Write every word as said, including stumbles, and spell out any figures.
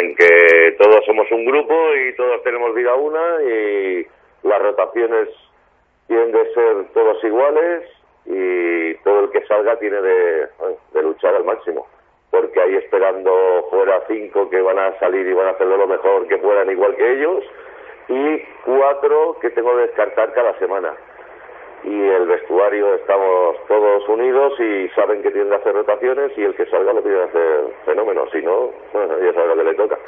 en que todos somos un grupo y todos tenemos vida una y las rotaciones tienen de ser todos iguales y todo el que salga tiene de, de luchar al máximo, porque hay esperando fuera cinco que van a salir y van a hacerlo lo mejor que puedan igual que ellos y cuatro que tengo que descartar cada semana. Y el vestuario estamos todos unidos y saben que tienen que hacer rotaciones y el que salga lo tiene que hacer fenómeno, si no, bueno, ya sabe lo que le toca.